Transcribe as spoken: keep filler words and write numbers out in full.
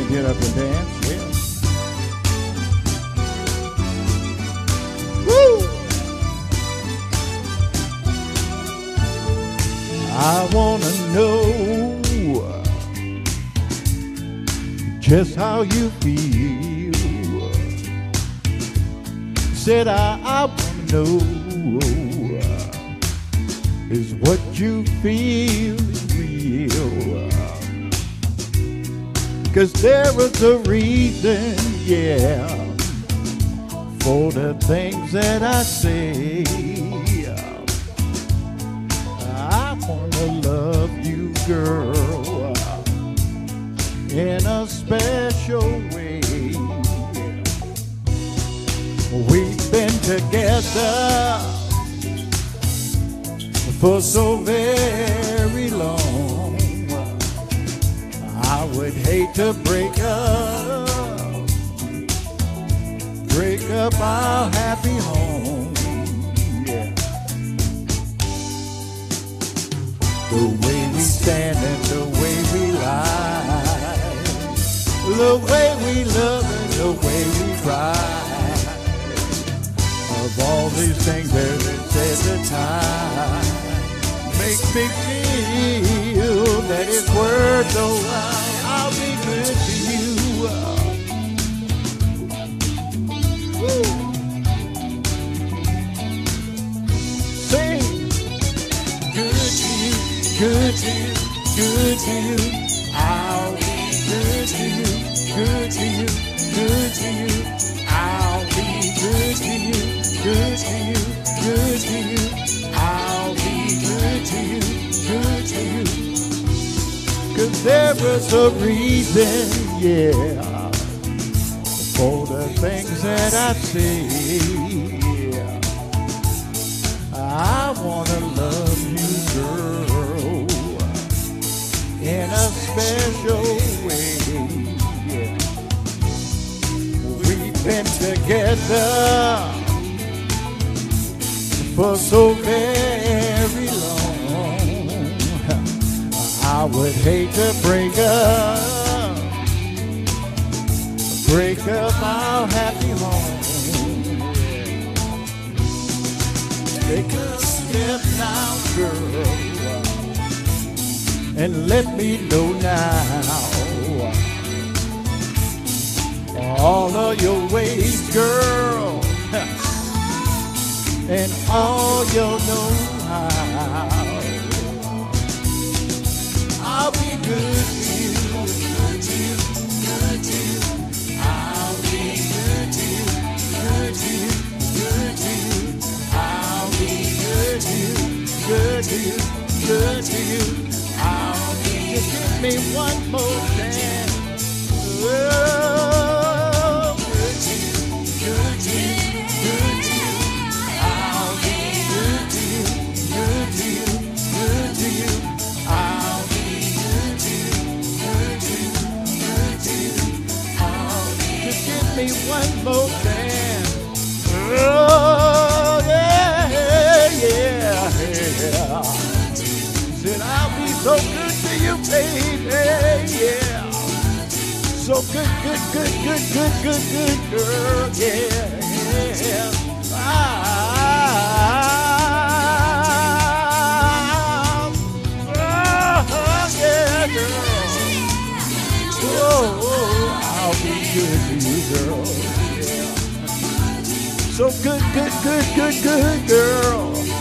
get up and dance, yeah. Woo! I wanna know just how you feel. Said I, I wanna know is what you feel is real. 'Cause there is a reason, yeah, for the things that I say. I wanna love you, girl, in a special way. We've been together for so very long. I would hate to break up, break up our happy home, yeah. The way we stand and the way we lie, the way we love and the way we cry. Of all these things there is at the time, makes me feel that it's worth the while. I'll be good to you. Woo. Sing. Good to you, good to you, good to you. I'll be good to you, good to you, good to you. I'll be good to you, good to you, good to you. I'll be good to you, good to you. 'Cause there is a reason, yeah, for the things that I say. I wanna love you, girl, in a special way, yeah. We've been together for so very long. I would hate to break up, break up our happy home. Take a step now, girl, and let me know now all of your ways, girl, and all your know-how. I'll be good to you, good to you, good to you. I'll be good to you, good to you, good to you. I'll be good to you, good to you, good to you. I'll be, just give me one more chance. Oh, good to you, good to you, good to you. I'll be good to you, good to you, good to you. I'll be good to you, good to you, good to you. I'll be, just give me one more chance. Oh, yeah, yeah, yeah. Said I'll be so good to you, baby, yeah. So good, good, good, good, good, good, good, girl, yeah, yeah. Ah, oh, yeah, girl. Oh, I'll be good to you, girl, yeah. So good, good, good, good, good, girl.